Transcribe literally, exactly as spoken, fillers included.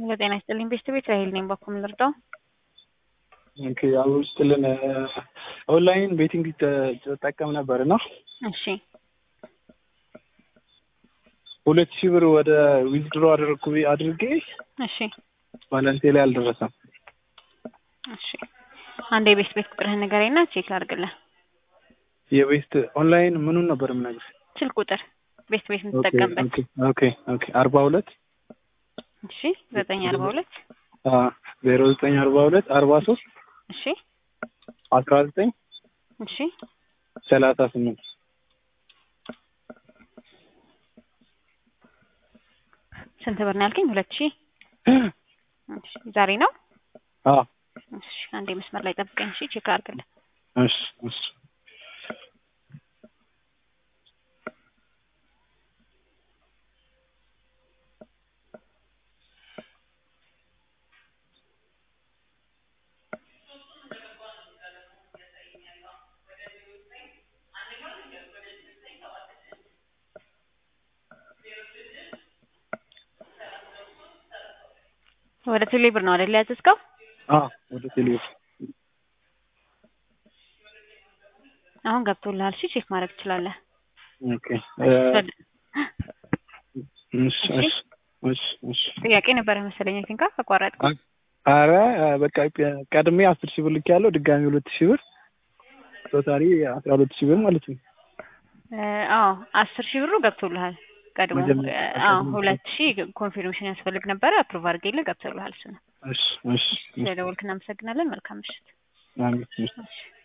ለጤና ይስጥልኝ ቤተሰቦች ራሄል ነኝ። በኩል ልርዳው? ኦኬ አው ስትልን ኦንላይን ቤቲንግ ተጠቀም ነበርና እሺ ሁለት ሺህ ብር ወደ ዊዝድሮ አድርኩ አድርጌ እሺ ባላንስ ላይ አልደረሰም። እሺ አንዴ ቤት ቤት ቁጥርህን ንገረኝና ቼክ ላድርግልህ። የቤት ኦንላይን ምኑን ነበር የምነግርህ? ስልክ ቁጥር ቤት ቤት የምትጠቀምበት። ኦኬ ኦኬ ኦኬ አርባ ሁለት እሺ ዘጠኝ አርባ ሁለት አ ዜሮ ዘጠኝ አርባ ሁለት አርባ ሶስት እሺ አስራ ዘጠኝ እሺ ሰላሳ ስምንት ስንት ብር ነው ያልከኝ? ሁለት ሺህ እሺ ዛሬ ነው? አዎ እሺ አንዴ መስመር ላይ ጠብቀኝ። እሺ ቼክ አድርግልህ። እሺ እሺ ወደ ቴሌ ብር ነው አይደል ያዘዝከው? አዎ ወደ ቴሌ ብር አሁን ገብቶልሃል። እሺ ቼክ ማድረግ ትችላለህ። ኦኬ እሺ እሺ እሺ እሺ ጥያቄ ነበር መሰለኝ እንካ አቋረጥኩ። አረ በቃ ቀድሜ አስር ሺህ ብር ልኬያለሁ። ድጋሚ ሁለት ሺህ ብር ቶታሊ አስራ ሁለት ሺህ ብር ማለት ነው። አዎ አስር ሺህ ብሩ ገብቶልሃል ቀድሞ። አዎ ሁለት ሺህ ኮንፊርሜሽን ያስፈልግ ነበር። አፕሩቭ አድርጌልህ ገብቶልሃል። እሱ ነው። እሺ እሺ ስለደወልክ እናመሰግናለን። መልካም ምሽት። አሜን።